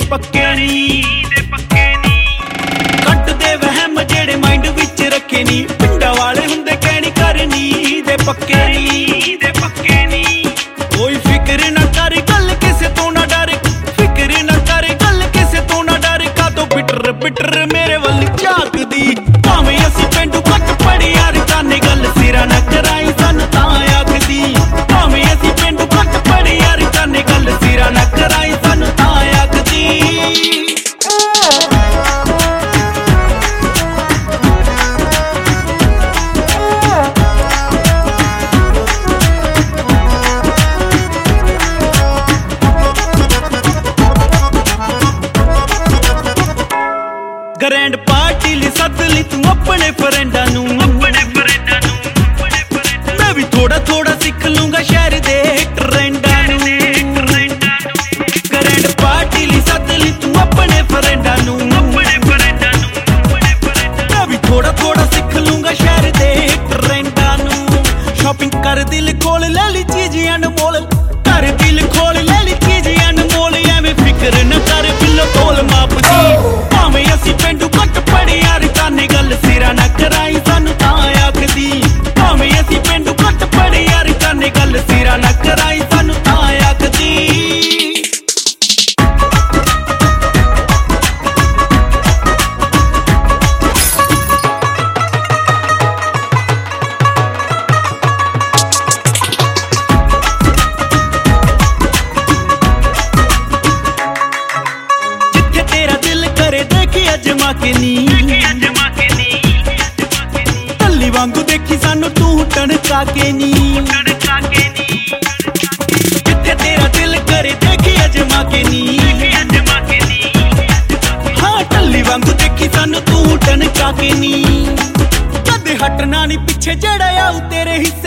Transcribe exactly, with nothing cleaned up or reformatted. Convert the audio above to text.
ਪੱਕੇ ਨੀ ਕੱਟ ਦੇ ਵਹਿਮ ਜਿਹੜੇ ਮਾਈਂਡ ਵਿੱਚ ਰੱਖੇ ਨੀ ਪਿੰਡਾਂ ਵਾਲੇ ਹੁੰਦੇ ਕਹਿਣੀ ਕਰਨੀ ਦੇ ਪੱਕੇ ਨੀ ਦੇ ਪੱਕੇ ਨੀ ਕੋਈ ਫਿਕਰ ਨਾ ਕਰ ਗੱਲ ਕਿਸੇ ਤੋਂ ਨਾ ਡਰ ਫਿਕਰ ਨਾ ਕਰ ਗੱਲ ਕਿਸੇ ਤੋਂ ਨਾ ਡਰ ਕਾਤੋਂ ਬਿਟਰ ਬਿਟਰ ਮੇਰੇ ਵੱਲ ਝਾਕਦੀ ਭਾਵੇਂ ਅਸੀਂ ਪਿੰਡੂ ਕੱਟ ਪੜੀ ਯਾਰ ਜਾਨੇ ਗੱਲ ਸਿਰਾ ਨਾ ਕਰਾਈ ਸਾਨੂੰ ਤਾਂ ਆਖਦੀ ਭਾਵੇਂ ਅਸੀਂ ਪਿੰਡੂ ਕੱਟ ਪੜੀ ਯਾਰ ਜਾਨੇ ਗੱਲ ਸਿਰਾ ਨਾ ਕਰਾਈ ਸਾਨੂੰ ਤਾਂ ਆਖਦੀ ਗ੍ਰੈਂਡ ਪਾਰਟੀ ਲਈ ਸੱਦ ਲਈ ਤੂੰ ਆਪਣੇ ਫਰੈਂਡਾਂ ਨੂੰ ਆਪਣੇ ਫਰੈਂਡਾਂ ਨੂੰ ਮੈਂ ਵੀ ਥੋੜਾ ਥੋੜਾ ਸਿੱਖ ਲੂੰਗਾ ਸ਼ਹਿਰ ਦੇ ਟ੍ਰੈਂਡਾਂ ਨੂੰ ਗ੍ਰੈਂਡ ਪਾਰਟੀ ਲਈ ਸੱਦ ਲਈ ਤੂੰ ਆਪਣੇ ਫਰੈਂਡਾਂ ਨੂੰ ਆਪਣੇ ਫਰੈਂਡਾਂ ਨੂੰ ਮੈਂ ਵੀ ਥੋੜਾ ਥੋੜਾ ਸਿੱਖ ਲੂੰਗਾ ਸ਼ਹਿਰ ਦੇ ਟ੍ਰੈਂਡਾਂ ਨੂੰ ਸ਼ਾਪਿੰਗ ਕਰ ਦਿਲ ਕੋਲ ਲੈ ਲਈ ਚੀਜ਼ਾਂ ਅਨਮੋਲ ਕਰ ਦਿਲ ਖੋਲ ਲੈ ਲਈ ਚੀਜ਼ਾਂ ਅਨਮੋਲ ਐਵੇਂ ਫਿਕਰ ਨਾ ਕਰ ਬਿੱਲੋ ਤੋਲ ਮਾਪਦੀ ਭਾਵੇਂ ਅਸੀਂ ਪਿੰਡੂ ਕੱਟ ਪੜੀ ਯਾਰ ਜਾਨੇ ਗੱਲ ਸਿਰਾ ਨਾ ਕਰਾਈ ਸਾਨੂੰ ਤਾਂ ਆਖਦੀ ਭਾਵੇਂ ਅਸੀਂ ਪਿੰਡੂ ਕੱਟ ਪੜੀ ਯਾਰ ਜਾਨੇ ਗੱਲ ਸਿਰਾ ਨਾ ਕਰਾਈ ਸਾਨੂੰ ਤਾਂ ਆਖਦੀ ਅਜਮਾ ਕੇ ਨੀ ਢੱਲੀ ਵਾਂਗੂ ਦੇਖੀ ਸਾਨੂੰ ਤੂੰ ਟਣਕਾ ਕੇ ਨੀ ਜਿੱਥੇ ਤੇਰਾ ਦਿਲ ਕਰੇ ਦੇਖੀ ਅਜਮਾ ਕੇ ਨੀ ਹਾਂ ਢੱਲੀ ਵਾਂਗੂ ਦੇਖੀ ਸਾਨੂੰ ਤੂੰ ਟਣਕਾ ਕੇ ਨੀ ਕਦੇ ਹਟਣਾ ਨੀ ਪਿੱਛੇ ਜਿਹੜਾ ਆਉ ਤੇਰੇ ਹੀ